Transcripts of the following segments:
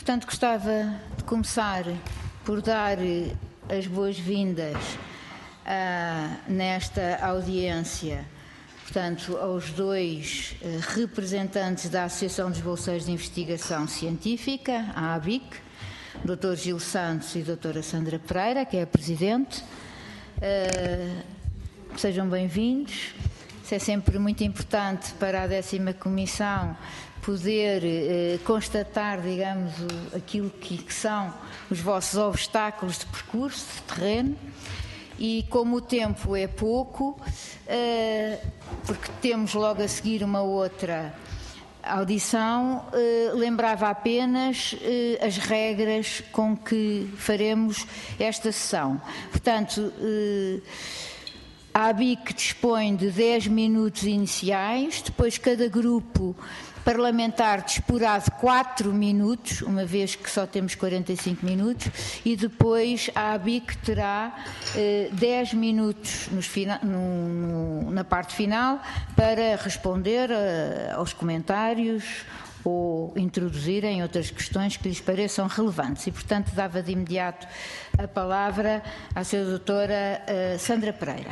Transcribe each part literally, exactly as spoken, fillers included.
Portanto, gostava de começar por dar as boas-vindas uh, nesta audiência, portanto, aos dois uh, representantes da Associação dos Bolseiros de Investigação Científica, a ABIC, doutor Gil Santos e doutora Sandra Pereira, que é a Presidente. Uh, sejam bem-vindos. Isso é sempre muito importante para a décima Comissão poder eh, constatar, digamos, o, aquilo que, que são os vossos obstáculos de percurso, de terreno, e como o tempo é pouco, eh, porque temos logo a seguir uma outra audição, eh, lembrava apenas eh, as regras com que faremos esta sessão. Portanto, eh, a ABIC dispõe de dez minutos iniciais, depois cada grupo parlamentar disporá de quatro minutos, uma vez que só temos quarenta e cinco minutos, e depois a ABIC terá eh, dez minutos nos fina, no, no, na parte final para responder a, aos comentários ou introduzirem outras questões que lhes pareçam relevantes. E, portanto, dava de imediato a palavra à senhora doutora eh, Sandra Pereira.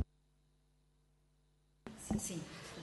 Sim.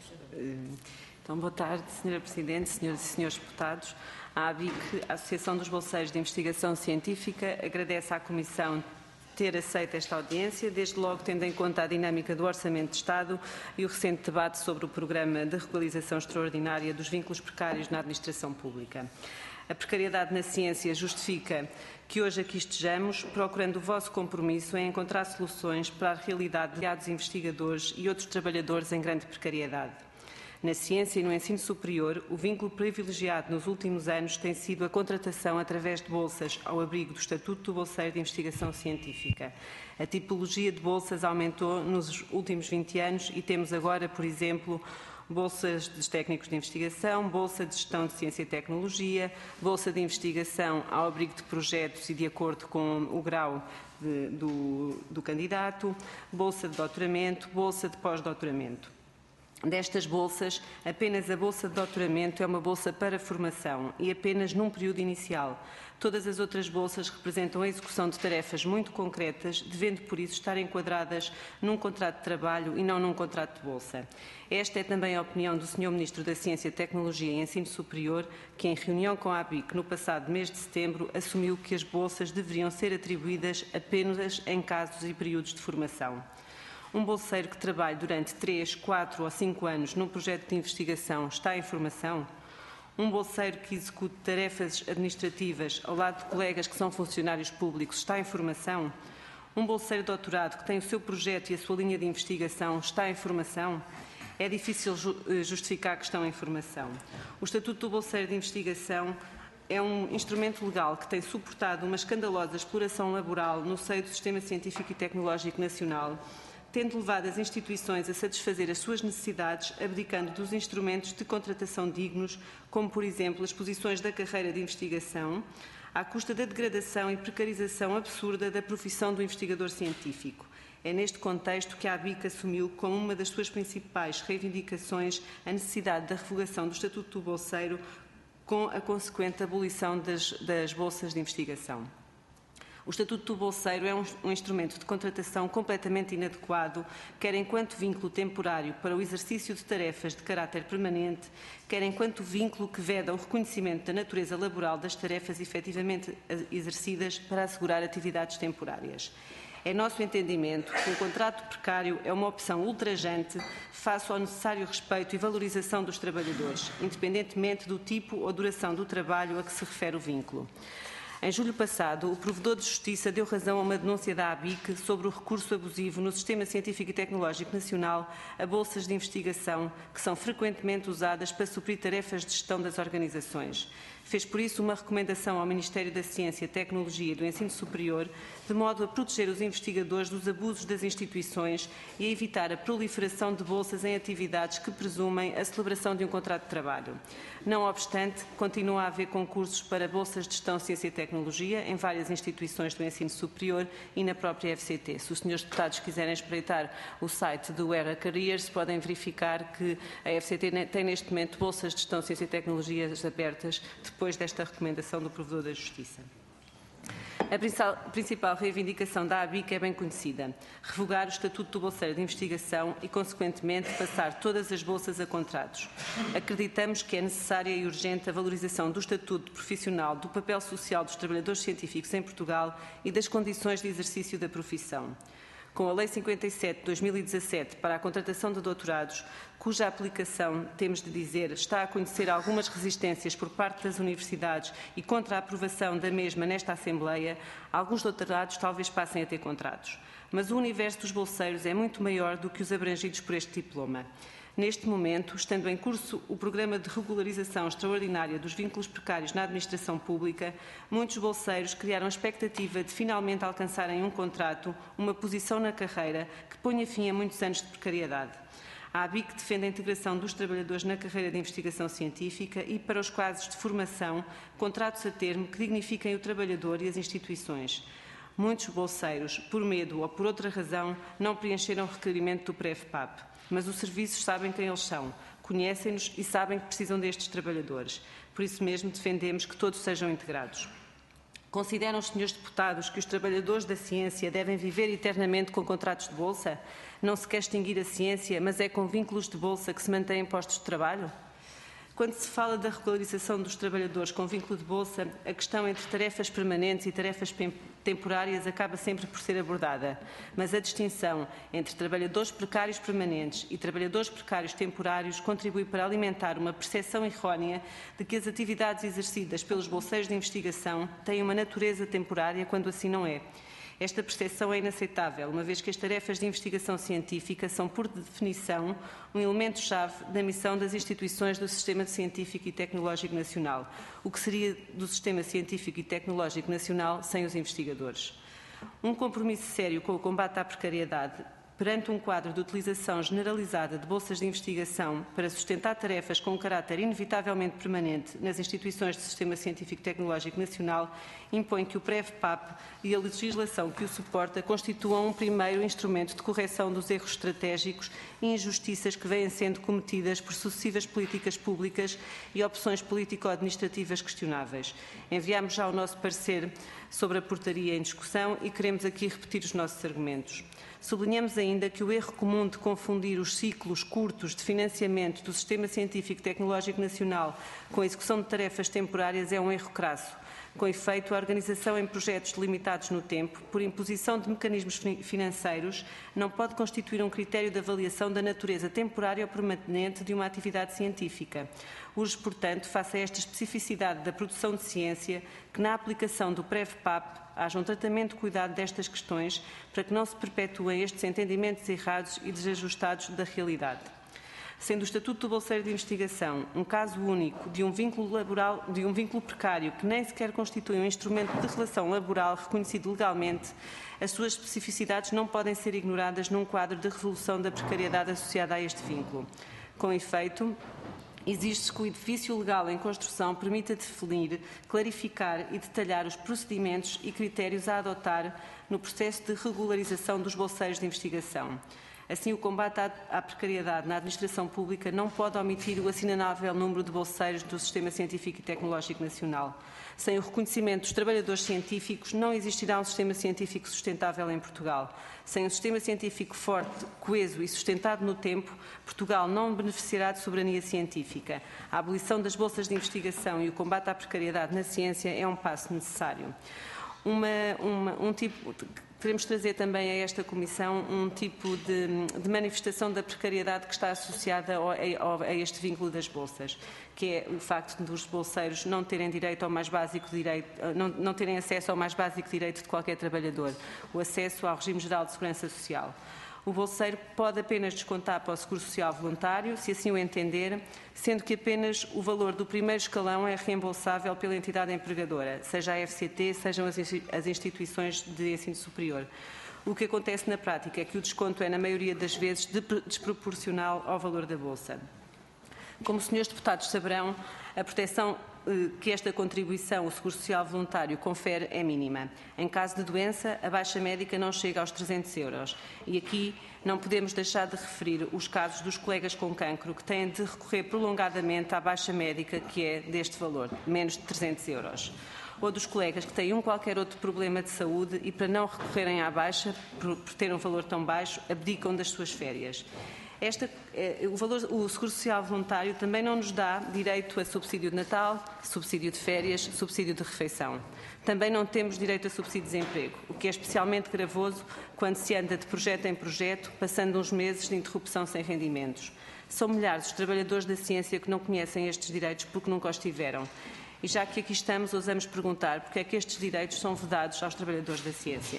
Então, boa tarde, senhora Presidente, senhoras e senhores deputados. A ABIC, a Associação dos Bolseiros de Investigação Científica, agradece à Comissão ter aceito esta audiência, desde logo tendo em conta a dinâmica do Orçamento de Estado e o recente debate sobre o Programa de Regularização Extraordinária dos Vínculos Precários na Administração Pública. A precariedade na ciência justifica que hoje aqui estejamos, procurando o vosso compromisso em encontrar soluções para a realidade de investigadores e outros trabalhadores em grande precariedade. Na ciência e no ensino superior, o vínculo privilegiado nos últimos anos tem sido a contratação através de bolsas ao abrigo do Estatuto do Bolseiro de Investigação Científica. A tipologia de bolsas aumentou nos últimos vinte anos e temos agora, por exemplo, bolsas de técnicos de investigação, bolsa de gestão de ciência e tecnologia, bolsa de investigação ao abrigo de projetos e de acordo com o grau de, do, do candidato, bolsa de doutoramento, bolsa de pós-doutoramento. Destas bolsas, apenas a bolsa de doutoramento é uma bolsa para formação e apenas num período inicial. Todas as outras bolsas representam a execução de tarefas muito concretas, devendo por isso estar enquadradas num contrato de trabalho e não num contrato de bolsa. Esta é também a opinião do senhor Ministro da Ciência, Tecnologia e Ensino Superior, que em reunião com a ABIC no passado mês de setembro assumiu que as bolsas deveriam ser atribuídas apenas em casos e períodos de formação. Um bolseiro que trabalhe durante três, quatro ou cinco anos num projeto de investigação está em formação? Um bolseiro que execute tarefas administrativas ao lado de colegas que são funcionários públicos está em formação? Um bolseiro de doutorado que tem o seu projeto e a sua linha de investigação está em formação? É difícil justificar que estão em formação. O Estatuto do Bolseiro de Investigação é um instrumento legal que tem suportado uma escandalosa exploração laboral no seio do Sistema Científico e Tecnológico Nacional, tendo levado as instituições a satisfazer as suas necessidades, abdicando dos instrumentos de contratação dignos, como, por exemplo, as posições da carreira de investigação, à custa da degradação e precarização absurda da profissão do investigador científico. É neste contexto que a ABIC assumiu como uma das suas principais reivindicações a necessidade da revogação do Estatuto do Bolseiro, com a consequente abolição das, das bolsas de investigação. O Estatuto do Bolseiro é um, um instrumento de contratação completamente inadequado, quer enquanto vínculo temporário para o exercício de tarefas de caráter permanente, quer enquanto vínculo que veda o reconhecimento da natureza laboral das tarefas efetivamente exercidas para assegurar atividades temporárias. É nosso entendimento que um contrato precário é uma opção ultrajante face ao necessário respeito e valorização dos trabalhadores, independentemente do tipo ou duração do trabalho a que se refere o vínculo. Em julho passado, o Provedor de Justiça deu razão a uma denúncia da ABIC sobre o recurso abusivo no Sistema Científico e Tecnológico Nacional a bolsas de investigação que são frequentemente usadas para suprir tarefas de gestão das organizações. Fez, por isso, uma recomendação ao Ministério da Ciência, Tecnologia e do Ensino Superior, de modo a proteger os investigadores dos abusos das instituições e a evitar a proliferação de bolsas em atividades que presumem a celebração de um contrato de trabalho. Não obstante, continua a haver concursos para bolsas de gestão, ciência e tecnologia Tecnologia em várias instituições do ensino superior e na própria F C T. Se os senhores deputados quiserem espreitar o site do Era Careers, podem verificar que a F C T tem neste momento bolsas de gestão, ciência e tecnologias abertas depois desta recomendação do Provedor da Justiça. A principal reivindicação da A B I C é bem conhecida: revogar o Estatuto do Bolseiro de Investigação e, consequentemente, passar todas as bolsas a contratos. Acreditamos que é necessária e urgente a valorização do Estatuto profissional, do papel social dos trabalhadores científicos em Portugal e das condições de exercício da profissão. Com a Lei cinquenta e sete de dois mil e dezassete para a contratação de doutorados, cuja aplicação, temos de dizer, está a conhecer algumas resistências por parte das universidades e contra a aprovação da mesma nesta Assembleia, alguns doutorados talvez passem a ter contratos. Mas o universo dos bolseiros é muito maior do que os abrangidos por este diploma. Neste momento, estando em curso o programa de regularização extraordinária dos vínculos precários na administração pública, muitos bolseiros criaram a expectativa de finalmente alcançarem um contrato, uma posição na carreira que ponha fim a muitos anos de precariedade. A A B I C defende a integração dos trabalhadores na carreira de investigação científica e, para os quadros de formação, contratos a termo que dignifiquem o trabalhador e as instituições. Muitos bolseiros, por medo ou por outra razão, não preencheram o requerimento do Pré-F P A P. Mas os serviços sabem quem eles são, conhecem-nos e sabem que precisam destes trabalhadores. Por isso mesmo defendemos que todos sejam integrados. Consideram os senhores deputados que os trabalhadores da ciência devem viver eternamente com contratos de bolsa? Não se quer extinguir a ciência, mas é com vínculos de bolsa que se mantêm postos de trabalho? Quando se fala da regularização dos trabalhadores com vínculo de bolsa, a questão entre tarefas permanentes e tarefas temporárias acaba sempre por ser abordada. Mas a distinção entre trabalhadores precários permanentes e trabalhadores precários temporários contribui para alimentar uma percepção errónea de que as atividades exercidas pelos bolseiros de investigação têm uma natureza temporária, quando assim não é. Esta percepção é inaceitável, uma vez que as tarefas de investigação científica são, por definição, um elemento-chave da missão das instituições do Sistema Científico e Tecnológico Nacional, o que seria do Sistema Científico e Tecnológico Nacional sem os investigadores. Um compromisso sério com o combate à precariedade, perante um quadro de utilização generalizada de bolsas de investigação para sustentar tarefas com um caráter inevitavelmente permanente nas instituições do Sistema Científico e Tecnológico Nacional, impõe que o Pré-F P A P e a legislação que o suporta constituam um primeiro instrumento de correção dos erros estratégicos e injustiças que vêm sendo cometidas por sucessivas políticas públicas e opções político-administrativas questionáveis. Enviámos já o nosso parecer sobre a portaria em discussão e queremos aqui repetir os nossos argumentos. Sublinhamos ainda que o erro comum de confundir os ciclos curtos de financiamento do Sistema Científico e Tecnológico Nacional com a execução de tarefas temporárias é um erro crasso. Com efeito, a organização em projetos limitados no tempo, por imposição de mecanismos financeiros, não pode constituir um critério de avaliação da natureza temporária ou permanente de uma atividade científica. Urge, portanto, face a esta especificidade da produção de ciência, que na aplicação do Pré-F P A P haja um tratamento de cuidado destas questões para que não se perpetuem estes entendimentos errados e desajustados da realidade. Sendo o Estatuto do Bolseiro de Investigação um caso único de um vínculo laboral, de um vínculo precário que nem sequer constitui um instrumento de relação laboral reconhecido legalmente, as suas especificidades não podem ser ignoradas num quadro de resolução da precariedade associada a este vínculo. Com efeito, exige-se que o edifício legal em construção permita definir, clarificar e detalhar os procedimentos e critérios a adotar no processo de regularização dos bolseiros de investigação. Assim, o combate à precariedade na administração pública não pode omitir o assinalável número de bolseiros do Sistema Científico e Tecnológico Nacional. Sem o reconhecimento dos trabalhadores científicos, não existirá um sistema científico sustentável em Portugal. Sem um sistema científico forte, coeso e sustentado no tempo, Portugal não beneficiará de soberania científica. A abolição das bolsas de investigação e o combate à precariedade na ciência é um passo necessário. Uma, uma, um tipo... Queremos trazer também a esta Comissão um tipo de, de manifestação da precariedade que está associada ao, ao, a este vínculo das bolsas, que é o facto dos bolseiros não terem direito ao mais básico direito, não, não terem acesso ao mais básico direito de qualquer trabalhador, o acesso ao regime geral de segurança social. O bolseiro pode apenas descontar para o Seguro Social Voluntário, se assim o entender, sendo que apenas o valor do primeiro escalão é reembolsável pela entidade empregadora, seja a F C T, sejam as instituições de ensino superior. O que acontece na prática é que o desconto é, na maioria das vezes, desproporcional ao valor da bolsa. Como os senhores deputados saberão, a proteção que esta contribuição, o Seguro Social Voluntário, confere é mínima. Em caso de doença, a baixa médica não chega aos trezentos euros. E aqui não podemos deixar de referir os casos dos colegas com cancro que têm de recorrer prolongadamente à baixa médica, que é deste valor, menos de trezentos euros. Ou dos colegas que têm um qualquer outro problema de saúde e, para não recorrerem à baixa, por, por ter um valor tão baixo, abdicam das suas férias. Esta, o, valor, o Seguro Social Voluntário também não nos dá direito a subsídio de Natal, subsídio de férias, subsídio de refeição. Também não temos direito a subsídio de desemprego, o que é especialmente gravoso quando se anda de projeto em projeto, passando uns meses de interrupção sem rendimentos. São milhares os trabalhadores da ciência que não conhecem estes direitos porque nunca os tiveram. E já que aqui estamos, ousamos perguntar porque é que estes direitos são vedados aos trabalhadores da ciência.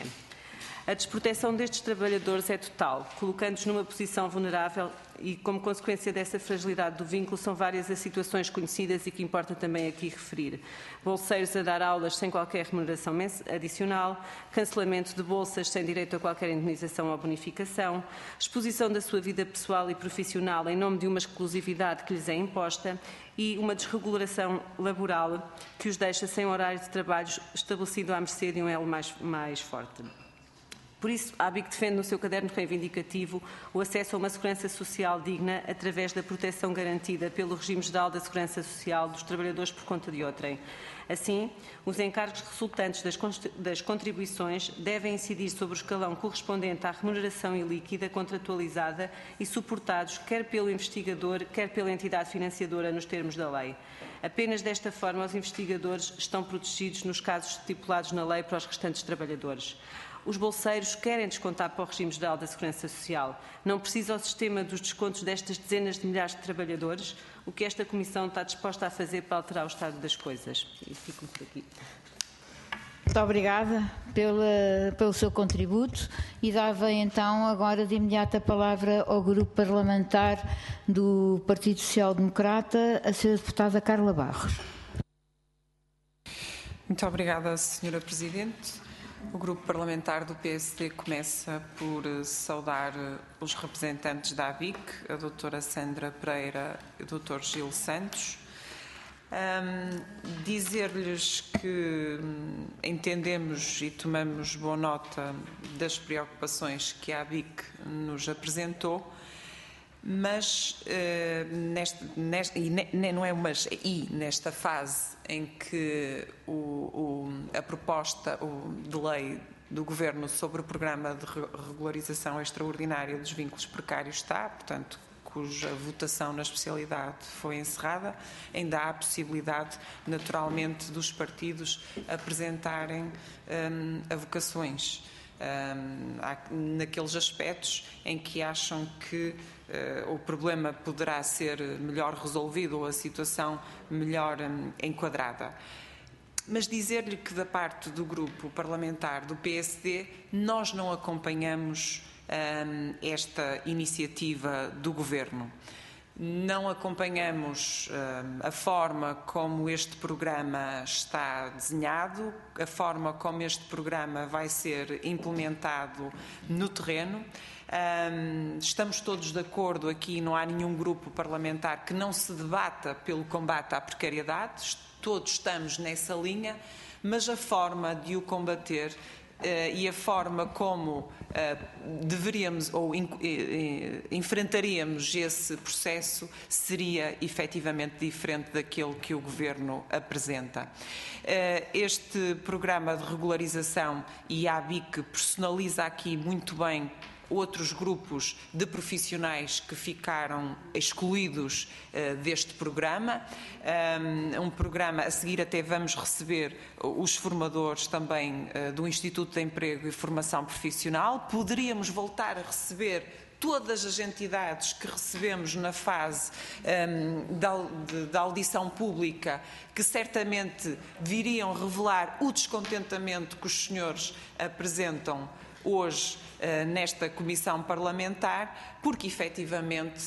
A desproteção destes trabalhadores é total, colocando-os numa posição vulnerável e, como consequência dessa fragilidade do vínculo, são várias as situações conhecidas e que importa também aqui referir. Bolseiros a dar aulas sem qualquer remuneração adicional, cancelamento de bolsas sem direito a qualquer indemnização ou bonificação, exposição da sua vida pessoal e profissional em nome de uma exclusividade que lhes é imposta e uma desregulação laboral que os deixa sem horário de trabalho estabelecido à mercê de um elo mais, mais forte. Por isso, a ABIC defende no seu caderno reivindicativo o acesso a uma segurança social digna através da proteção garantida pelo regime geral da segurança social dos trabalhadores por conta de outrem. Assim, os encargos resultantes das, das contribuições devem incidir sobre o escalão correspondente à remuneração ilíquida contratualizada e suportados quer pelo investigador, quer pela entidade financiadora nos termos da lei. Apenas desta forma os investigadores estão protegidos nos casos estipulados na lei para os restantes trabalhadores. Os bolseiros querem descontar para o regime geral da Segurança Social. Não precisa o sistema dos descontos destas dezenas de milhares de trabalhadores, o que esta Comissão está disposta a fazer para alterar o estado das coisas. E fico por aqui. Muito obrigada pela, pelo seu contributo e dava então agora de imediato a palavra ao Grupo Parlamentar do Partido Social Democrata, a senhora Deputada Carla Barros. Muito obrigada, senhora Presidente. O Grupo Parlamentar do P S D começa por saudar os representantes da ABIC, a doutora Sandra Pereira e o doutor Gil Santos. Um, dizer-lhes que entendemos e tomamos boa nota das preocupações que a ABIC nos apresentou, mas uh, neste, neste, e ne, não é mas e nesta fase em que o, o, a proposta o, de lei do Governo sobre o programa de regularização extraordinária dos vínculos precários está, portanto, cuja votação na especialidade foi encerrada, ainda há a possibilidade, naturalmente, dos partidos apresentarem um, avocações. Um, há, naqueles aspectos em que acham que uh, o problema poderá ser melhor resolvido ou a situação melhor um, enquadrada. Mas dizer-lhe que da parte do grupo parlamentar do P S D nós não acompanhamos um, esta iniciativa do Governo. Não acompanhamos uh, a forma como este programa está desenhado, a forma como este programa vai ser implementado no terreno. Um, estamos todos de acordo aqui, não há nenhum grupo parlamentar que não se debata pelo combate à precariedade, todos estamos nessa linha, mas a forma de o combater Uh, e a forma como uh, deveríamos ou in, uh, enfrentaríamos esse processo seria efetivamente diferente daquele que o Governo apresenta. Uh, este programa de regularização e a ABIC personaliza aqui muito bem outros grupos de profissionais que ficaram excluídos uh, deste programa. Um, um programa, a seguir até vamos receber os formadores também uh, do Instituto de Emprego e Formação Profissional. Poderíamos voltar a receber todas as entidades que recebemos na fase um, da, de, da audição pública, que certamente viriam revelar o descontentamento que os senhores apresentam hoje uh, nesta comissão parlamentar, porque efetivamente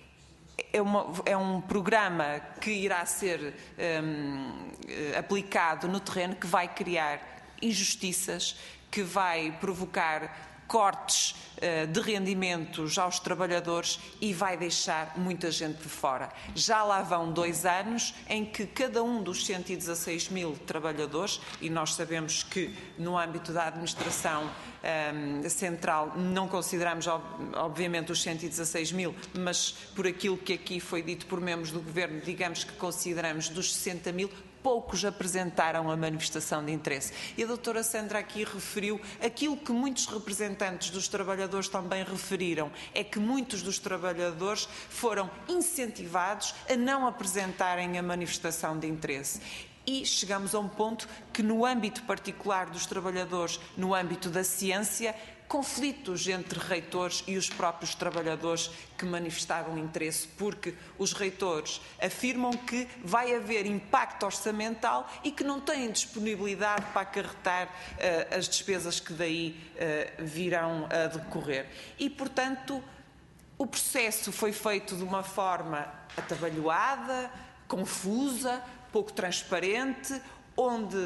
é, uma, é um programa que irá ser um, aplicado no terreno, que vai criar injustiças, que vai provocar cortes de rendimentos aos trabalhadores e vai deixar muita gente de fora. Já lá vão dois anos em que cada um dos cento e dezasseis mil trabalhadores, e nós sabemos que no âmbito da administração um, central não consideramos obviamente os cento e dezasseis mil, mas por aquilo que aqui foi dito por membros do Governo, digamos que consideramos dos sessenta mil, poucos apresentaram a manifestação de interesse. E a doutora Sandra aqui referiu aquilo que muitos representantes dos trabalhadores também referiram, é que muitos dos trabalhadores foram incentivados a não apresentarem a manifestação de interesse. E chegamos a um ponto que no âmbito particular dos trabalhadores, no âmbito da ciência, conflitos entre reitores e os próprios trabalhadores que manifestavam interesse, porque os reitores afirmam que vai haver impacto orçamental e que não têm disponibilidade para acarretar uh, as despesas que daí uh, virão a decorrer. E, portanto, o processo foi feito de uma forma atabalhoada, confusa, pouco transparente, onde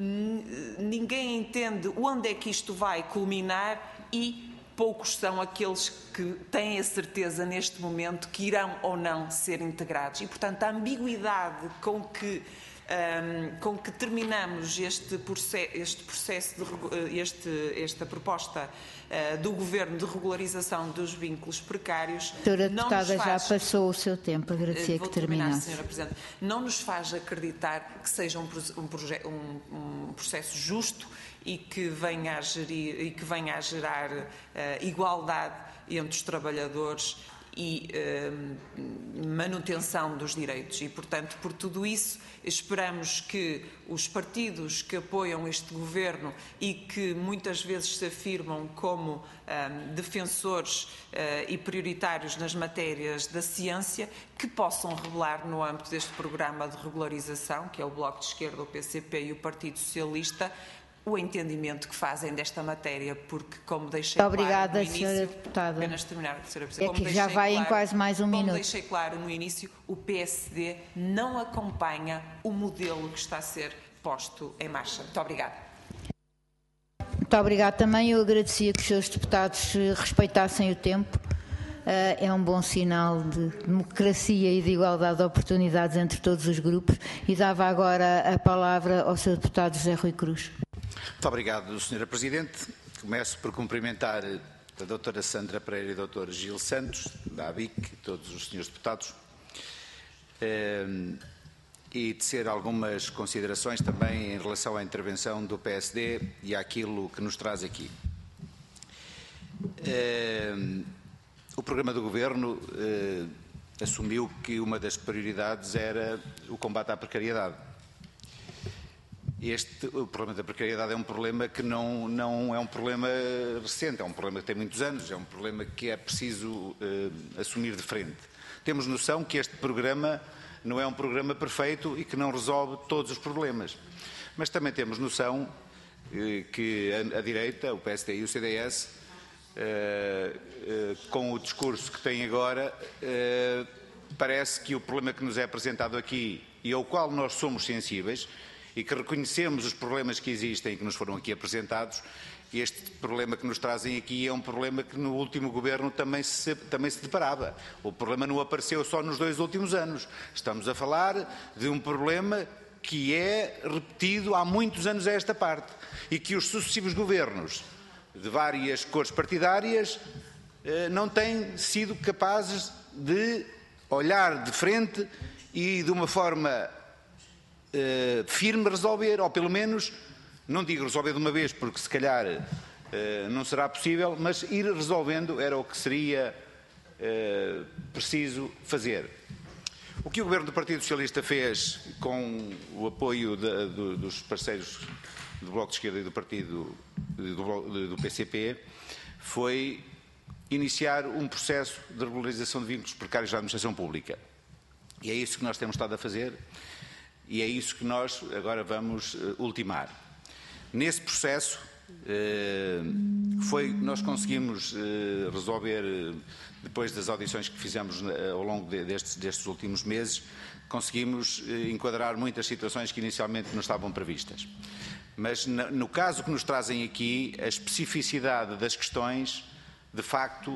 ninguém entende onde é que isto vai culminar e poucos são aqueles que têm a certeza neste momento que irão ou não ser integrados. E, portanto, a ambiguidade com que, um, com que terminamos este processo, este processo de, este, esta proposta uh, do Governo de regularização dos vínculos precários... Doutora Deputada, já passou o seu tempo, agradecia que terminasse. Senhora Presidente, não nos faz acreditar que seja um, um, um, um processo justo e que venha a, gerir, e que venha a gerar uh, igualdade entre os trabalhadores e uh, manutenção dos direitos. E, portanto, por tudo isso, esperamos que os partidos que apoiam este Governo e que muitas vezes se afirmam como um, defensores uh, e prioritários nas matérias da ciência, que possam revelar no âmbito deste programa de regularização, que é o Bloco de Esquerda, o P C P e o Partido Socialista, o entendimento que fazem desta matéria, porque, como deixei Muito obrigada, claro no início... senhora Deputada. Apenas terminar, senhora Presidente. É que já vai claro, em quase mais um como minuto. Como deixei claro no início, o P S D não acompanha o modelo que está a ser posto em marcha. Muito obrigada. Muito obrigada também. Eu agradecia que os seus deputados respeitassem o tempo. É um bom sinal de democracia e de igualdade de oportunidades entre todos os grupos. E dava agora a palavra ao seu deputado José Rui Cruz. Muito obrigado, senhora Presidente. Começo por cumprimentar a doutora Sandra Pereira e o doutor Gil Santos, da A B I C, e todos os senhores deputados, e tecer algumas considerações também em relação à intervenção do P S D e àquilo que nos traz aqui. O programa do Governo assumiu que uma das prioridades era o combate à precariedade. Este, o problema da precariedade é um problema que não, não é um problema recente, é um problema que tem muitos anos, é um problema que é preciso eh, assumir de frente. Temos noção que este programa não é um programa perfeito e que não resolve todos os problemas, mas também temos noção eh, que a, a direita, o P S D e o C D S, eh, eh, com o discurso que têm agora, eh, parece que o problema que nos é apresentado aqui e ao qual nós somos sensíveis, e que reconhecemos os problemas que existem e que nos foram aqui apresentados, este problema que nos trazem aqui é um problema que no último Governo também se, também se deparava. O problema não apareceu só nos dois últimos anos. Estamos a falar de um problema que é repetido há muitos anos a esta parte e que os sucessivos governos de várias cores partidárias eh, não têm sido capazes de olhar de frente e de uma forma Uh, firme resolver, ou pelo menos, não digo resolver de uma vez, porque se calhar uh, não será possível, mas ir resolvendo era o que seria uh, preciso fazer. O que o Governo do Partido Socialista fez com o apoio de, de, dos parceiros do Bloco de Esquerda e do Partido do, do P C P foi iniciar um processo de regularização de vínculos precários da administração pública. E é isso que nós temos estado a fazer. E é isso que nós agora vamos uh, ultimar. Nesse processo, Foi, nós conseguimos resolver, depois das audições que fizemos ao longo destes, destes últimos meses, conseguimos enquadrar muitas situações que inicialmente não estavam previstas. Mas no caso que nos trazem aqui, a especificidade das questões, de facto,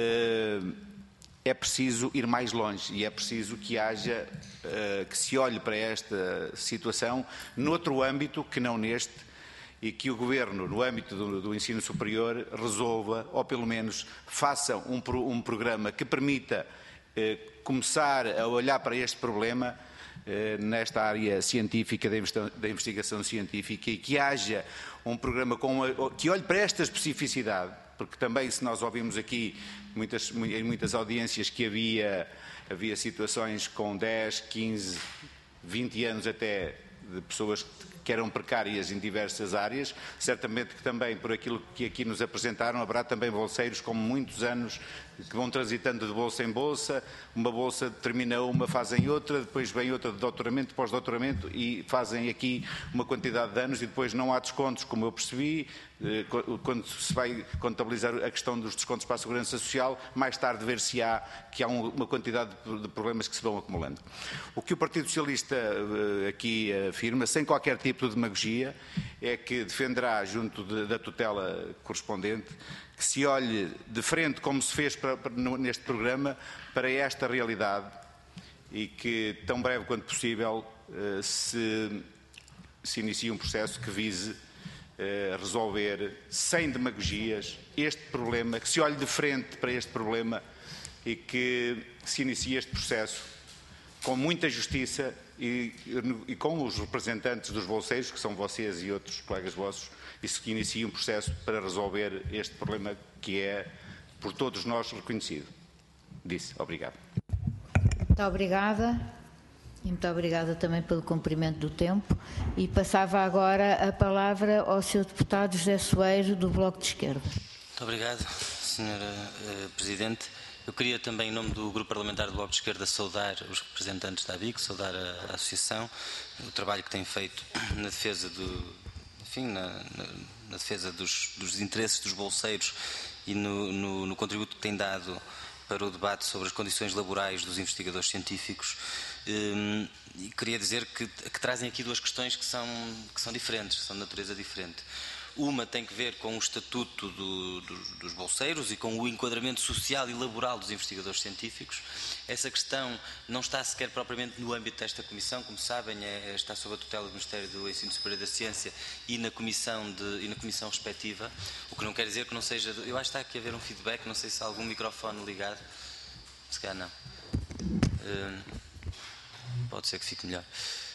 é preciso ir mais longe e é preciso que haja, que se olhe para esta situação noutro âmbito que não neste, e que o Governo, no âmbito do, do ensino superior, resolva, ou pelo menos faça um, um programa que permita eh, começar a olhar para este problema eh, nesta área científica, da investigação científica, e que haja um programa com uma, que olhe para esta especificidade, porque também, se nós ouvimos aqui muitas, em muitas audiências que havia, havia situações com dez, quinze, vinte anos até de pessoas que eram precárias em diversas áreas, certamente que também, por aquilo que aqui nos apresentaram, haverá também bolseiros com muitos anos que vão transitando de bolsa em bolsa, uma bolsa termina uma, fazem outra, depois vem outra de doutoramento, pós-doutoramento, e fazem aqui uma quantidade de anos e depois não há descontos, como eu percebi, quando se vai contabilizar a questão dos descontos para a Segurança Social, mais tarde ver-se-á que há uma quantidade de problemas que se vão acumulando. O que o Partido Socialista aqui afirma, sem qualquer tipo de demagogia, é que defenderá, junto de, da tutela correspondente, que se olhe de frente, como se fez para, para, neste programa, para esta realidade e que, tão breve quanto possível, se, se inicie um processo que vise resolver, sem demagogias, este problema, que se olhe de frente para este problema e que se inicie este processo com muita justiça e, e com os representantes dos bolseiros, que são vocês e outros colegas vossos, e se inicie um processo para resolver este problema que é, por todos nós, reconhecido. Disse. Obrigado. Muito obrigada. E muito obrigada também pelo cumprimento do tempo. E passava agora a palavra ao senhor deputado José Soeiro, do Bloco de Esquerda. Muito obrigado, senhora uh, Presidente. Eu queria também, em nome do Grupo Parlamentar do Bloco de Esquerda, saudar os representantes da A B I C, saudar a, a Associação, o trabalho que tem feito na defesa do, enfim, na, na, na defesa dos, dos interesses dos bolseiros e no, no, no contributo que tem dado para o debate sobre as condições laborais dos investigadores científicos. Um, e queria dizer que, que trazem aqui duas questões que são, que são diferentes, são de natureza diferente. Uma tem que ver com o estatuto do, do, dos bolseiros e com o enquadramento social e laboral dos investigadores científicos. Essa questão não está sequer propriamente no âmbito desta comissão, como sabem, é, está sob a tutela do Ministério do Ensino Superior e da Ciência e na comissão, de, e na comissão respectiva, o que não quer dizer que não seja... Eu acho que está aqui a haver um feedback, não sei se há algum microfone ligado, se calhar não. Uh, pode ser que fique melhor.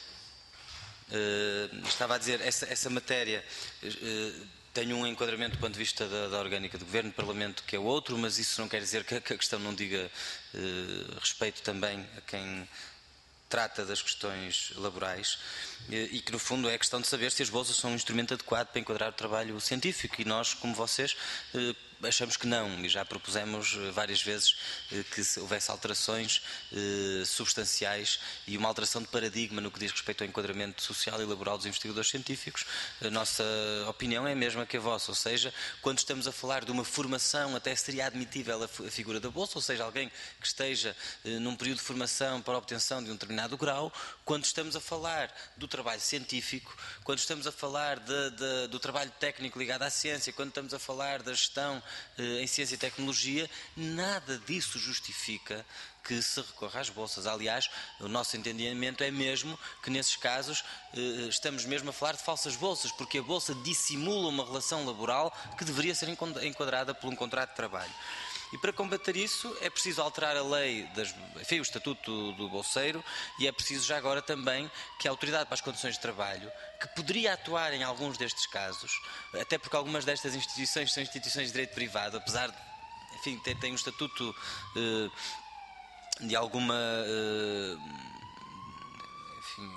Uh, estava a dizer, essa, essa matéria uh, tem um enquadramento do ponto de vista da, da orgânica do Governo, do Parlamento, que é outro, mas isso não quer dizer que, que a questão não diga uh, respeito também a quem trata das questões laborais uh, e que, no fundo, é a questão de saber se as bolsas são um instrumento adequado para enquadrar o trabalho científico, e nós, como vocês, uh, achamos que não, e já propusemos várias vezes que houvesse alterações eh, substanciais e uma alteração de paradigma no que diz respeito ao enquadramento social e laboral dos investigadores científicos. A nossa opinião é a mesma que a vossa, ou seja, quando estamos a falar de uma formação, até seria admitível a, a figura da bolsa, ou seja, alguém que esteja eh, num período de formação para a obtenção de um determinado grau. Quando estamos a falar do trabalho científico, quando estamos a falar de, de, do trabalho técnico ligado à ciência, quando estamos a falar da gestão em ciência e tecnologia, nada disso justifica que se recorra às bolsas. Aliás, o nosso entendimento é mesmo que nesses casos estamos mesmo a falar de falsas bolsas, porque a bolsa dissimula uma relação laboral que deveria ser enquadrada por um contrato de trabalho. E para combater isso é preciso alterar a lei, das, enfim, o Estatuto do Bolseiro, e é preciso já agora também que a Autoridade para as Condições de Trabalho, que poderia atuar em alguns destes casos, até porque algumas destas instituições são instituições de direito privado, apesar de, enfim, ter, ter um estatuto eh, de alguma... Eh, enfim,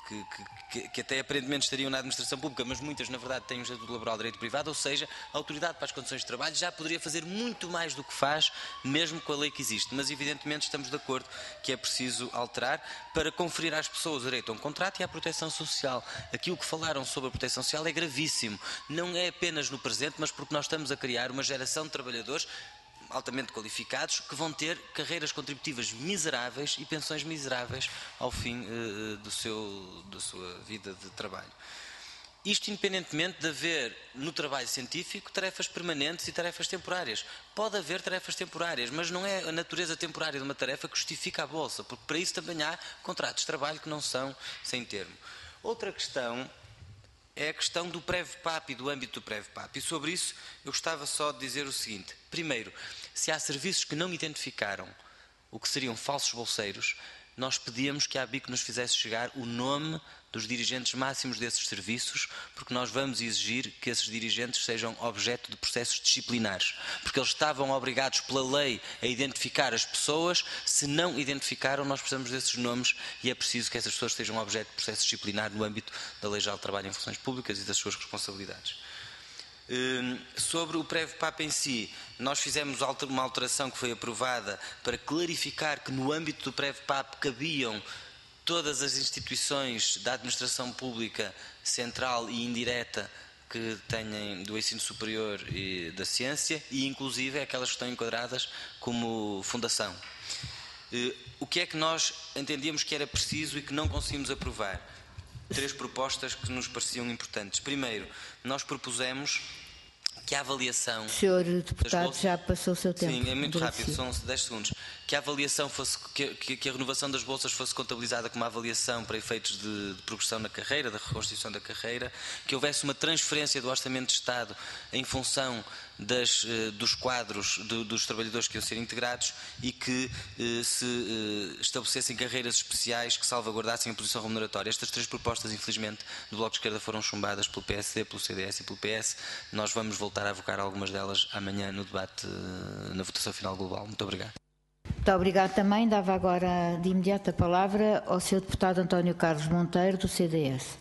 que, que, que até aparentemente estariam na administração pública, mas muitas, na verdade, têm um estatuto laboral de direito privado, ou seja, a Autoridade para as Condições de Trabalho já poderia fazer muito mais do que faz, mesmo com a lei que existe. Mas, evidentemente, estamos de acordo que é preciso alterar para conferir às pessoas o direito a um contrato e à proteção social. Aquilo que falaram sobre a proteção social é gravíssimo. Não é apenas no presente, mas porque nós estamos a criar uma geração de trabalhadores altamente qualificados que vão ter carreiras contributivas miseráveis e pensões miseráveis ao fim uh, do seu, da sua vida de trabalho. Isto independentemente de haver no trabalho científico tarefas permanentes e tarefas temporárias. Pode haver tarefas temporárias, mas não é a natureza temporária de uma tarefa que justifica a bolsa, porque para isso também há contratos de trabalho que não são sem termo. Outra questão é a questão do Prevpap e do âmbito do Prevpap. E sobre isso eu gostava só de dizer o seguinte. Primeiro, se há serviços que não identificaram o que seriam falsos bolseiros, nós pedíamos que a ABIC nos fizesse chegar o nome dos dirigentes máximos desses serviços, porque nós vamos exigir que esses dirigentes sejam objeto de processos disciplinares, porque eles estavam obrigados pela lei a identificar as pessoas. Se não identificaram, nós precisamos desses nomes e é preciso que essas pessoas sejam objeto de processo disciplinar no âmbito da Lei Geral de Trabalho em Funções Públicas e das suas responsabilidades. Sobre o Prevpap em si, nós fizemos uma alteração que foi aprovada para clarificar que no âmbito do Prevpap cabiam todas as instituições da administração pública central e indireta que tenham do ensino superior e da ciência, e inclusive aquelas que estão enquadradas como fundação. O que é que nós entendíamos que era preciso e que não conseguimos aprovar? Três propostas que nos pareciam importantes. Primeiro, nós propusemos que a avaliação... Senhor Deputado, já passou o seu tempo. Sim, é muito rápido, são dez segundos. Que a avaliação fosse, que, que a renovação das bolsas fosse contabilizada como uma avaliação para efeitos de, de progressão na carreira, da reconstituição da carreira, que houvesse uma transferência do Orçamento de Estado em função das, dos quadros de, dos trabalhadores que iam ser integrados e que eh, se eh, estabelecessem carreiras especiais que salvaguardassem a posição remuneratória. Estas três propostas, infelizmente, do Bloco de Esquerda foram chumbadas pelo P S D, pelo C D S e pelo P S. Nós vamos voltar a avocar algumas delas amanhã no debate, na votação final global. Muito obrigado. Muito obrigado também. Dava agora de imediato a palavra ao senhor Deputado António Carlos Monteiro, do C D S.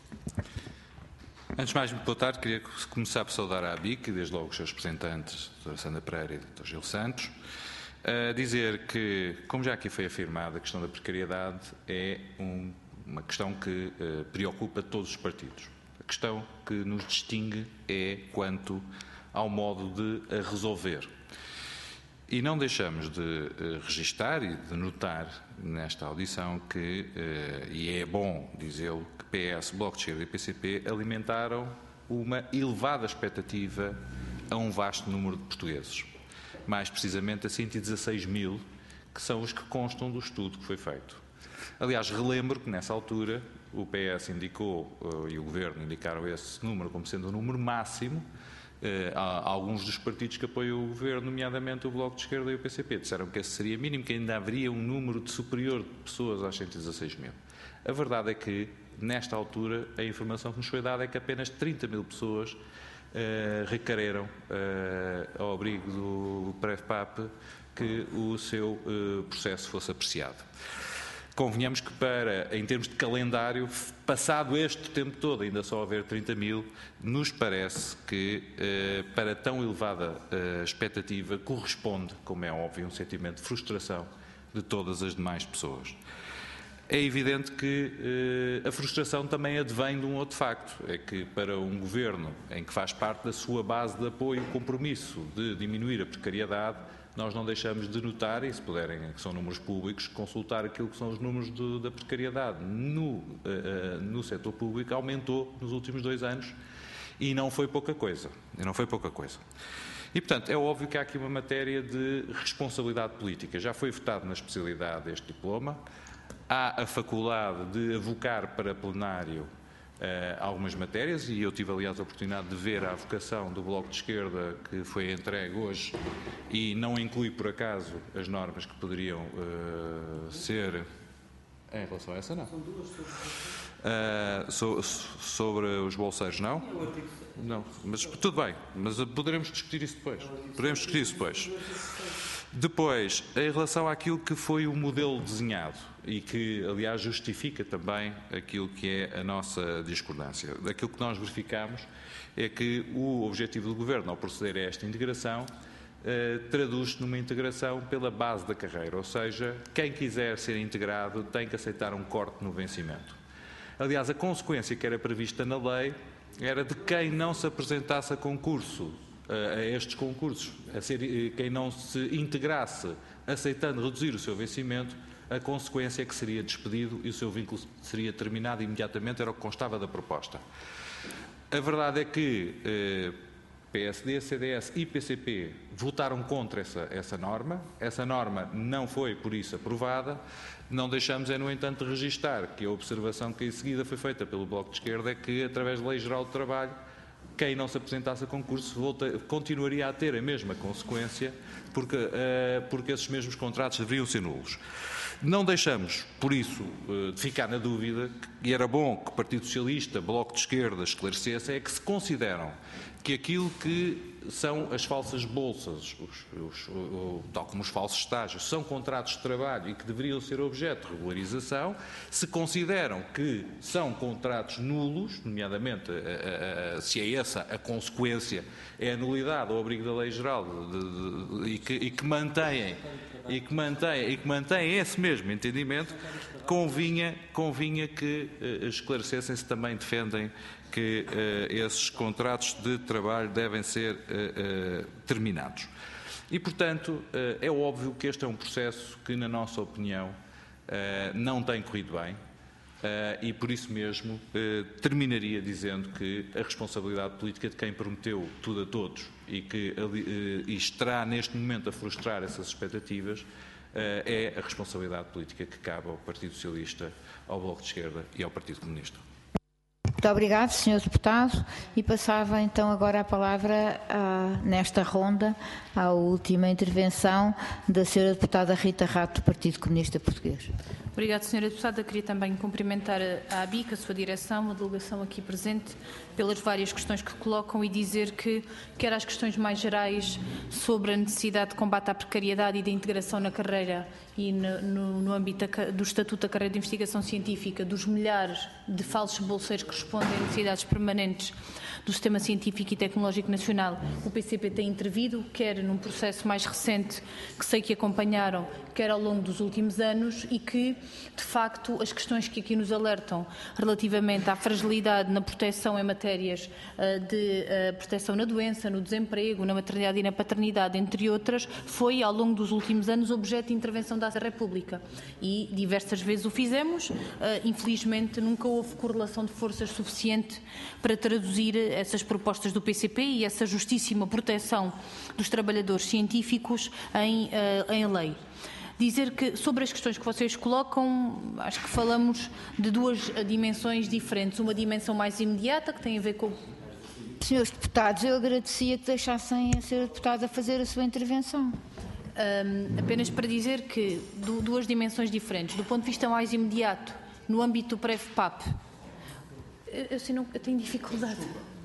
Antes de mais, muito boa tarde. Queria começar por saudar a ABIC e desde logo os seus representantes, a doutora Sandra Pereira e o doutor Gil Santos. A dizer que, como já aqui foi afirmado, a questão da precariedade é um, uma questão que uh, preocupa todos os partidos. A questão que nos distingue é quanto ao modo de a resolver. E não deixamos de uh, registar e de notar nesta audição que, uh, e é bom dizê-lo, que P S, Bloco de Esquerda e P C P alimentaram uma elevada expectativa a um vasto número de portugueses. Mais precisamente a cento e dezasseis mil, que são os que constam do estudo que foi feito. Aliás, relembro que nessa altura o P S indicou, uh, e o Governo indicaram esse número como sendo o número máximo. Uh, há alguns dos partidos que apoiam o Governo, nomeadamente o Bloco de Esquerda e o P C P, disseram que esse seria mínimo, que ainda haveria um número de superior de pessoas às cento e dezasseis mil. A verdade é que, nesta altura, a informação que nos foi dada é que apenas trinta mil pessoas uh, requereram, uh, ao abrigo do Prevpap, que o seu uh, processo fosse apreciado. Convenhamos que, para, em termos de calendário, passado este tempo todo, ainda só haver trinta mil, nos parece que, eh, para tão elevada eh, expectativa, corresponde, como é óbvio, um sentimento de frustração de todas as demais pessoas. É evidente que eh, a frustração também advém de um outro facto, é que para um governo em que faz parte da sua base de apoio e compromisso de diminuir a precariedade, nós não deixamos de notar, e se puderem, que são números públicos, consultar aquilo que são os números de, da precariedade no, uh, uh, no setor público, aumentou nos últimos dois anos e não foi pouca coisa. E não foi pouca coisa. E, portanto, é óbvio que há aqui uma matéria de responsabilidade política. Já foi votado na especialidade este diploma, há a faculdade de avocar para plenário Uh, algumas matérias, e eu tive aliás a oportunidade de ver a avocação do Bloco de Esquerda que foi entregue hoje e não inclui por acaso as normas que poderiam uh, ser em relação a essa não uh, so, sobre os bolseiros não? Não, mas tudo bem, mas poderemos discutir isso depois podemos discutir isso depois Depois, em relação àquilo que foi o modelo desenhado e que, aliás, justifica também aquilo que é a nossa discordância. Aquilo que nós verificamos é que o objetivo do Governo, ao proceder a esta integração, eh, traduz-se numa integração pela base da carreira, ou seja, quem quiser ser integrado tem que aceitar um corte no vencimento. Aliás, a consequência que era prevista na lei era de quem não se apresentasse a concurso, a estes concursos, a ser, quem não se integrasse aceitando reduzir o seu vencimento, a consequência é que seria despedido e o seu vínculo seria terminado imediatamente, era o que constava da proposta. A verdade é que eh, P S D, C D S e P C P votaram contra essa, essa norma, essa norma não foi por isso aprovada. Não deixamos é, no entanto, de registar que a observação que em seguida foi feita pelo Bloco de Esquerda é que, através da Lei Geral do Trabalho, quem não se apresentasse a concurso volta, continuaria a ter a mesma consequência, porque, uh, porque esses mesmos contratos deveriam ser nulos. Não deixamos, por isso, uh, de ficar na dúvida, e era bom que o Partido Socialista, Bloco de Esquerda esclarecesse, é que se consideram que aquilo que são as falsas bolsas, os, os, o, tal como os falsos estágios, são contratos de trabalho e que deveriam ser objeto de regularização, se consideram que são contratos nulos, nomeadamente a, a, a, se é essa a consequência, é a nulidade ou abrigo da Lei Geral de, de, de, e, que, e que mantêm e que mantém, e que mantém esse mesmo entendimento, convinha, convinha que uh, esclarecessem se também defendem que uh, esses contratos de trabalho devem ser uh, uh, terminados. E, portanto, uh, é óbvio que este é um processo que, na nossa opinião, uh, não tem corrido bem uh, e, por isso mesmo, uh, terminaria dizendo que a responsabilidade política de quem prometeu tudo a todos e que uh, e estará, neste momento, a frustrar essas expectativas uh, é a responsabilidade política que cabe ao Partido Socialista, ao Bloco de Esquerda e ao Partido Comunista. Muito obrigado, senhor Deputado. E passava então agora a palavra, a, nesta ronda, à última intervenção da senhora Deputada Rita Rato, do Partido Comunista Português. Obrigada, senhora Deputada. Queria também cumprimentar a A B I C, a sua direção, a delegação aqui presente, pelas várias questões que colocam e dizer que, quer as questões mais gerais sobre a necessidade de combate à precariedade e de integração na carreira e no, no, no âmbito do Estatuto da Carreira de Investigação Científica, dos milhares de falsos bolseiros que respondem a necessidades permanentes do Sistema Científico e Tecnológico Nacional, o P C P tem intervido, quer num processo mais recente, que sei que acompanharam, quer ao longo dos últimos anos, e que, de facto, as questões que aqui nos alertam relativamente à fragilidade na proteção em matérias uh, de uh, proteção na doença, no desemprego, na maternidade e na paternidade, entre outras, foi, ao longo dos últimos anos, objeto de intervenção da República. E diversas vezes o fizemos. Uh, infelizmente, nunca houve correlação de forças suficiente para traduzir essas propostas do P C P e essa justíssima proteção dos trabalhadores científicos em, uh, em lei. Dizer que, sobre as questões que vocês colocam, acho que falamos de duas dimensões diferentes. Uma dimensão mais imediata, que tem a ver com... Senhores deputados, eu agradecia que deixassem a senhora deputada fazer a sua intervenção. Um, apenas para dizer que du duas dimensões diferentes. Do ponto de vista mais imediato, no âmbito do PREV-PAP, eu, eu, sei, não, eu tenho dificuldade.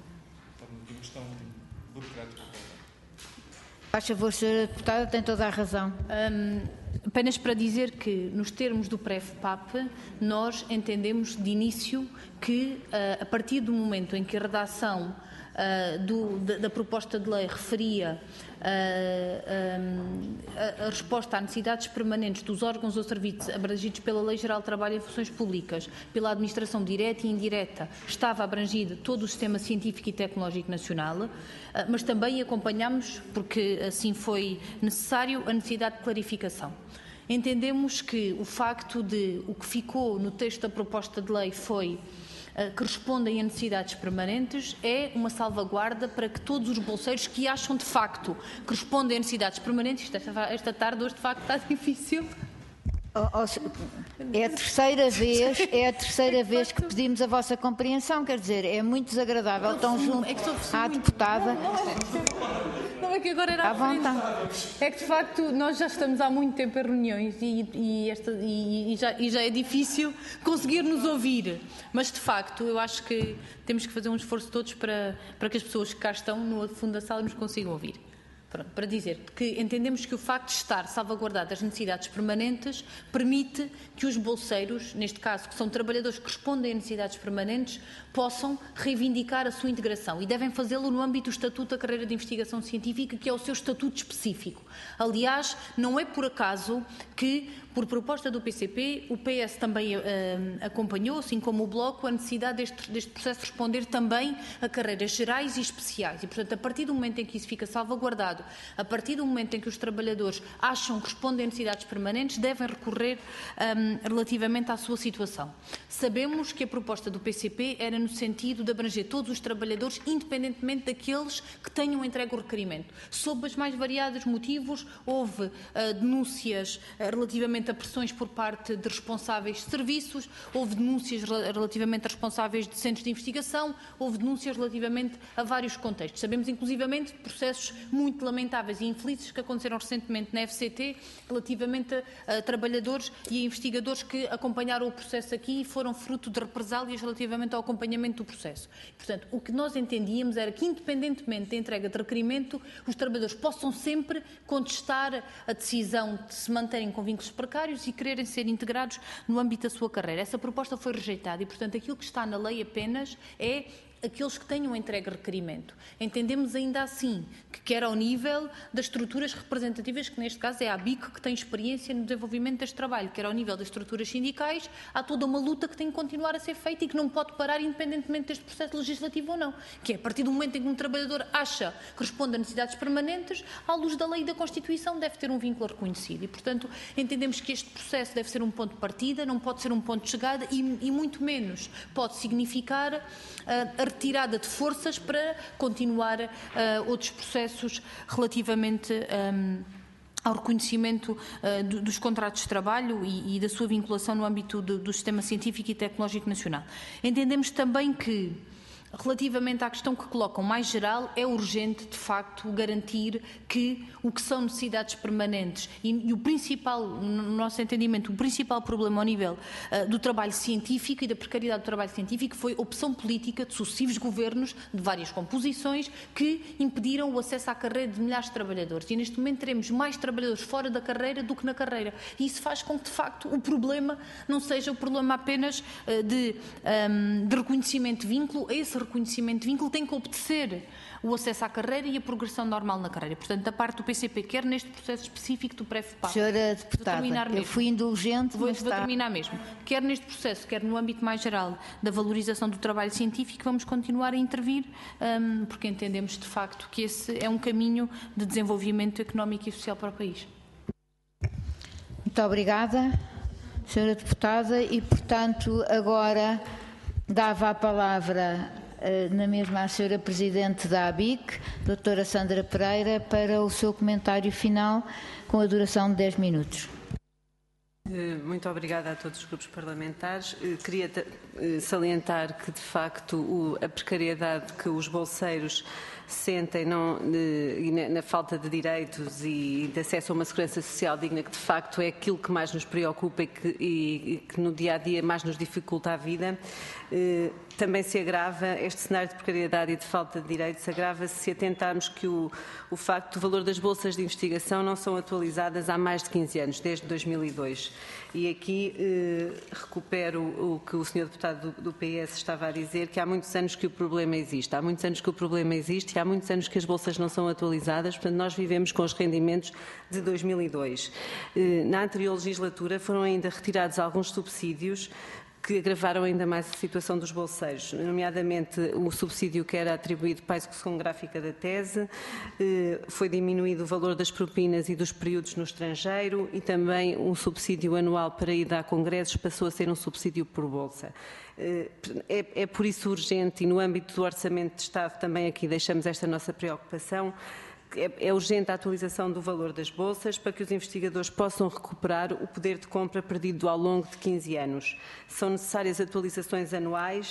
Faz favor, senhora deputada, tem toda a razão. Um, apenas para dizer que, nos termos do PREV-PAP, nós entendemos de início que, uh, a partir do momento em que a redação uh, do, da, da proposta de lei referia uh, um, a, a resposta a necessidades permanentes dos órgãos ou serviços abrangidos pela Lei Geral de Trabalho em Funções Públicas, pela administração direta e indireta, estava abrangido todo o Sistema Científico e Tecnológico Nacional, mas também acompanhamos, porque assim foi necessário, a necessidade de clarificação. Entendemos que o facto de o que ficou no texto da proposta de lei foi uh, que respondem a necessidades permanentes é uma salvaguarda para que todos os bolseiros que acham de facto que respondem a necessidades permanentes, esta, esta tarde hoje de facto está difícil. É a terceira vez, é a terceira vez que pedimos a vossa compreensão, quer dizer, é muito desagradável, estão junto à deputada. Não é que agora era à frente. É que de facto nós já estamos há muito tempo em reuniões e, e, esta, e, e, já, e já é difícil conseguir nos ouvir, mas de facto eu acho que temos que fazer um esforço todos para, para que as pessoas que cá estão no fundo da sala nos consigam ouvir. Pronto, para dizer que entendemos que o facto de estar salvaguardado as necessidades permanentes permite que os bolseiros, neste caso, que são trabalhadores que respondem a necessidades permanentes, possam reivindicar a sua integração e devem fazê-lo no âmbito do Estatuto da Carreira de Investigação Científica, que é o seu estatuto específico. Aliás, não é por acaso que, por proposta do P C P, o P S também uh, acompanhou, assim como o Bloco, a necessidade deste, deste processo responder também a carreiras gerais e especiais. E, portanto, a partir do momento em que isso fica salvaguardado, a partir do momento em que os trabalhadores acham que respondem a necessidades permanentes, devem recorrer um, relativamente à sua situação. Sabemos que a proposta do P C P era no sentido de abranger todos os trabalhadores, independentemente daqueles que tenham entregue o requerimento. Sob os mais variados motivos, houve uh, denúncias uh, relativamente a pressões por parte de responsáveis de serviços, houve denúncias relativamente a responsáveis de centros de investigação, houve denúncias relativamente a vários contextos. Sabemos, inclusivamente, de processos muito lamentáveis e infelizes que aconteceram recentemente na F C T, relativamente a, a trabalhadores e a investigadores que acompanharam o processo aqui e foram fruto de represálias relativamente ao acompanhamento do processo. Portanto, o que nós entendíamos era que, independentemente da entrega de requerimento, os trabalhadores possam sempre contestar a decisão de se manterem com vínculos precários e quererem ser integrados no âmbito da sua carreira. Essa proposta foi rejeitada e, portanto, aquilo que está na lei apenas é aqueles que tenham entregue requerimento. Entendemos ainda assim que quer ao nível das estruturas representativas, que neste caso é a ABIC, que tem experiência no desenvolvimento deste trabalho, quer ao nível das estruturas sindicais, há toda uma luta que tem que continuar a ser feita e que não pode parar independentemente deste processo legislativo ou não, que é a partir do momento em que um trabalhador acha que responde a necessidades permanentes, à luz da lei e da Constituição deve ter um vínculo reconhecido e, portanto, entendemos que este processo deve ser um ponto de partida, não pode ser um ponto de chegada e, e muito menos pode significar uh, a retirada de forças para continuar uh, outros processos relativamente um, ao reconhecimento uh, do, dos contratos de trabalho e, e da sua vinculação no âmbito do, do Sistema Científico e Tecnológico Nacional. Entendemos também que, relativamente à questão que colocam mais geral, é urgente, de facto, garantir que o que são necessidades permanentes e, e o principal, no nosso entendimento, o principal problema ao nível uh, do trabalho científico e da precariedade do trabalho científico foi a opção política de sucessivos governos de várias composições que impediram o acesso à carreira de milhares de trabalhadores. E neste momento teremos mais trabalhadores fora da carreira do que na carreira. E isso faz com que, de facto, o problema não seja o problema apenas uh, de, um, de reconhecimento de vínculo. Esse reconhecimento de vínculo tem que obedecer o acesso à carreira e a progressão normal na carreira. Portanto, da parte do P C P, quer neste processo específico do pré-FPAC... Senhora Deputada, eu fui indulgente, vou, mas vou está... terminar mesmo. Quer neste processo, quer no âmbito mais geral da valorização do trabalho científico, vamos continuar a intervir, um, porque entendemos, de facto, que esse é um caminho de desenvolvimento económico e social para o país. Muito obrigada, Senhora Deputada, e, portanto, agora dava a palavra na mesma à Senhora Presidente da ABIC, Doutora Sandra Pereira, para o seu comentário final, com a duração de dez minutos. Muito obrigada a todos os grupos parlamentares. Queria salientar que, de facto, a precariedade que os bolseiros sentem não, de, na falta de direitos e de acesso a uma segurança social digna, que de facto é aquilo que mais nos preocupa e que, e, e que no dia a dia mais nos dificulta a vida, eh, também se agrava, este cenário de precariedade e de falta de direitos agrava-se se atentarmos que o, o facto do valor das bolsas de investigação não são atualizadas há mais de quinze anos, desde dois mil e dois. E aqui eh, recupero o que o senhor Deputado do, do P S estava a dizer, que há muitos anos que o problema existe. Há muitos anos que o problema existe e há muitos anos que as bolsas não são atualizadas, portanto nós vivemos com os rendimentos de dois mil e dois. Eh, na anterior legislatura foram ainda retirados alguns subsídios que agravaram ainda mais a situação dos bolseiros, nomeadamente o subsídio que era atribuído para a execução gráfica da tese, foi diminuído o valor das propinas e dos períodos no estrangeiro e também um subsídio anual para ir a congressos passou a ser um subsídio por bolsa. É, é por isso urgente e no âmbito do Orçamento de Estado também aqui deixamos esta nossa preocupação. É, é urgente a atualização do valor das bolsas para que os investigadores possam recuperar o poder de compra perdido ao longo de quinze anos. São necessárias atualizações anuais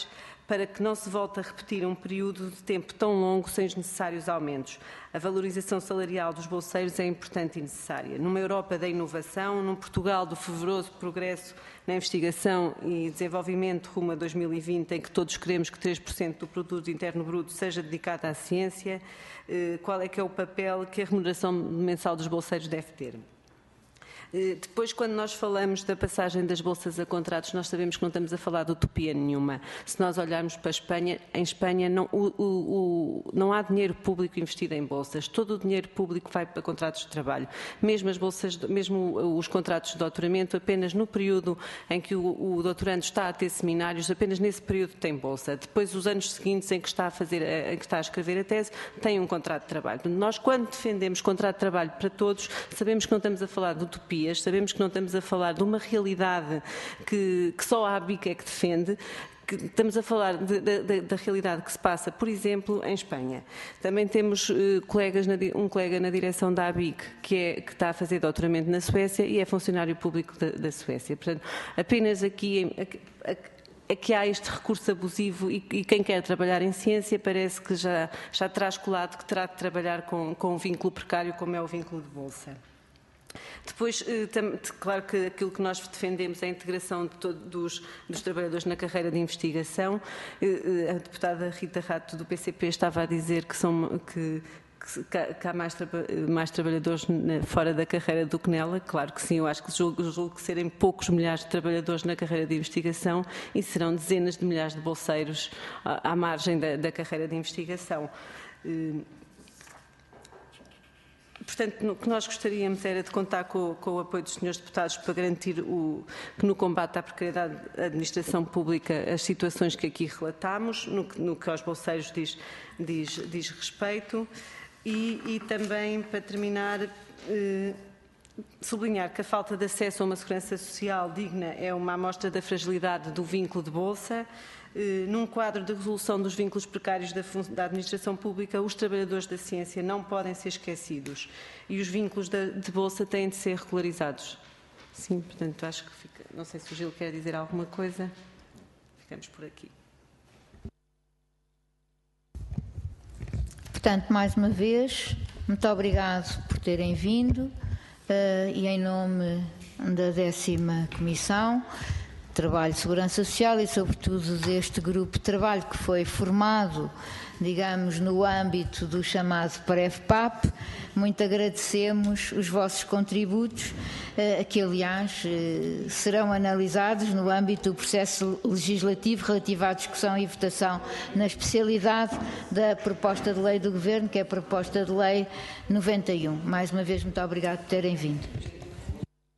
para que não se volte a repetir um período de tempo tão longo sem os necessários aumentos. A valorização salarial dos bolseiros é importante e necessária. Numa Europa da inovação, num Portugal do fervoroso progresso na investigação e desenvolvimento rumo a dois mil e vinte, em que todos queremos que três por cento do produto interno bruto seja dedicado à ciência, qual é que é o papel que a remuneração mensal dos bolseiros deve ter? Depois, quando nós falamos da passagem das bolsas a contratos, nós sabemos que não estamos a falar de utopia nenhuma. Se nós olharmos para a Espanha, em Espanha não, o, o, o, não há dinheiro público investido em bolsas. Todo o dinheiro público vai para contratos de trabalho. Mesmo as bolsas, mesmo os contratos de doutoramento, apenas no período em que o, o doutorando está a ter seminários, apenas nesse período tem bolsa. Depois, os anos seguintes em que está a fazer, em que está a escrever a tese, tem um contrato de trabalho. Nós, quando defendemos contrato de trabalho para todos, sabemos que não estamos a falar de utopia. Sabemos que não estamos a falar de uma realidade que, que só a ABIC é que defende, que estamos a falar de, de, da realidade que se passa, por exemplo, em Espanha. Também temos uh, colegas na, um colega na direção da ABIC que, é, que está a fazer doutoramento na Suécia e é funcionário público da, da Suécia. Portanto, apenas aqui... A, a, é que há este recurso abusivo e, e quem quer trabalhar em ciência parece que já, já terá escolado que terá de trabalhar com, com um vínculo precário como é o vínculo de bolsa. Depois, claro que aquilo que nós defendemos é a integração de todos dos, dos trabalhadores na carreira de investigação. A deputada Rita Rato do P C P estava a dizer que, são, que, que há mais, mais trabalhadores fora da carreira do que nela. Claro que sim, eu acho que julgo, julgo que serem poucos milhares de trabalhadores na carreira de investigação e serão dezenas de milhares de bolseiros à, à margem da, da carreira de investigação. Portanto, o que nós gostaríamos era de contar com, com o apoio dos senhores deputados para garantir o, que no combate à precariedade da administração pública as situações que aqui relatámos, no, no que aos bolseiros diz, diz, diz respeito e, e também, para terminar, eh, sublinhar que a falta de acesso a uma segurança social digna é uma amostra da fragilidade do vínculo de bolsa. Num quadro de resolução dos vínculos precários da, da administração pública, os trabalhadores da ciência não podem ser esquecidos e os vínculos da, de bolsa têm de ser regularizados. Sim, portanto, acho que fica... Não sei se o Gil quer dizer alguma coisa. Ficamos por aqui. Portanto, mais uma vez, muito obrigado por terem vindo uh, e em nome da décima Comissão Trabalho e Segurança Social e, sobretudo, deste grupo de trabalho que foi formado, digamos, no âmbito do chamado PREV-PAP. Muito agradecemos os vossos contributos, que, aliás, serão analisados no âmbito do processo legislativo relativo à discussão e votação na especialidade da proposta de lei do Governo, que é a proposta de lei noventa e um. Mais uma vez, muito obrigado por terem vindo.